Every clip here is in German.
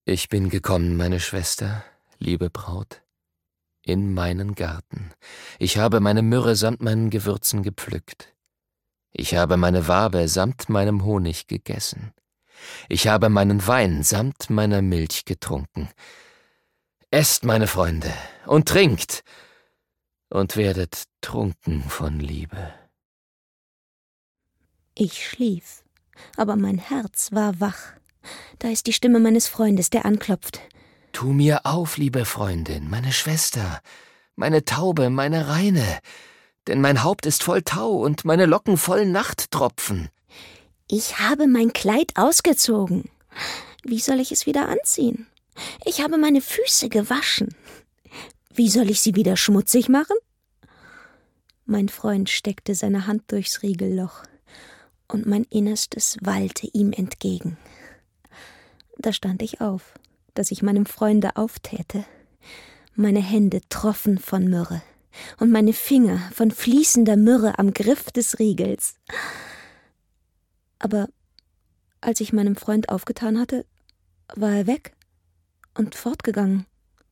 Ich bin gekommen, meine Schwester, liebe Braut, in meinen Garten. Ich habe meine Myrrhe samt meinen Gewürzen gepflückt. Ich habe meine Wabe samt meinem Honig gegessen. Ich habe meinen Wein samt meiner Milch getrunken. Esst, meine Freunde, und trinkt, und werdet trunken von Liebe. Ich schlief, aber mein Herz war wach. Da ist die Stimme meines Freundes, der anklopft. Tu mir auf, liebe Freundin, meine Schwester, meine Taube, meine Reine, denn mein Haupt ist voll Tau und meine Locken voll Nachttropfen. Ich habe mein Kleid ausgezogen. Wie soll ich es wieder anziehen? Ich habe meine Füße gewaschen. Wie soll ich sie wieder schmutzig machen? Mein Freund steckte seine Hand durchs Riegelloch, und mein Innerstes wallte ihm entgegen. Da stand ich auf, dass ich meinem Freunde auftäte. Meine Hände troffen von Myrrhe und meine Finger von fließender Myrrhe am Griff des Riegels. Aber als ich meinem Freund aufgetan hatte, war er weg und fortgegangen.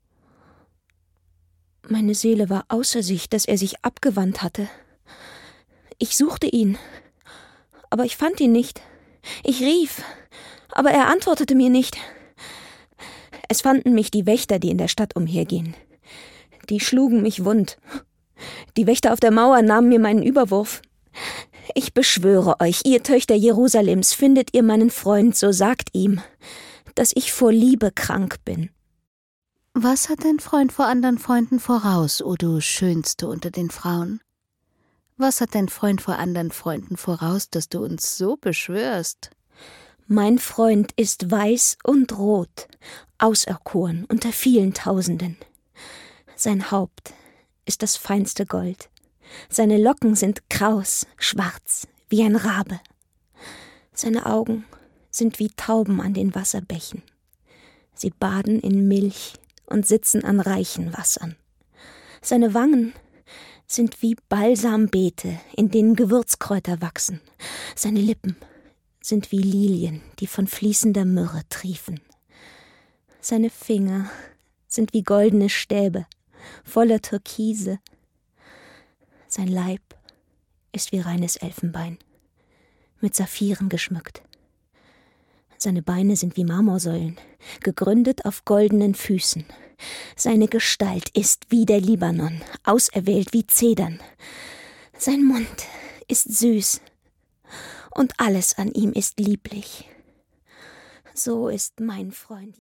Meine Seele war außer sich, dass er sich abgewandt hatte. Ich suchte ihn, aber ich fand ihn nicht. Ich rief, aber er antwortete mir nicht. Es fanden mich die Wächter, die in der Stadt umhergehen. Die schlugen mich wund. Die Wächter auf der Mauer nahmen mir meinen Überwurf. Ich beschwöre euch, ihr Töchter Jerusalems, findet ihr meinen Freund, so sagt ihm, dass ich vor Liebe krank bin. Was hat dein Freund vor anderen Freunden voraus, o du Schönste unter den Frauen? Was hat dein Freund vor anderen Freunden voraus, dass du uns so beschwörst? Mein Freund ist weiß und rot, auserkoren unter vielen Tausenden. Sein Haupt ist das feinste Gold. Seine Locken sind kraus, schwarz, wie ein Rabe. Seine Augen sind wie Tauben an den Wasserbächen. Sie baden in Milch und sitzen an reichen Wassern. Seine Wangen sind wie Balsambeete, in denen Gewürzkräuter wachsen. Seine Lippen sind wie Lilien, die von fließender Myrrhe triefen. Seine Finger sind wie goldene Stäbe, voller Türkise. Sein Leib ist wie reines Elfenbein, mit Saphiren geschmückt. Seine Beine sind wie Marmorsäulen, gegründet auf goldenen Füßen. Seine Gestalt ist wie der Libanon, auserwählt wie Zedern. Sein Mund ist süß und alles an ihm ist lieblich. So ist mein Freund.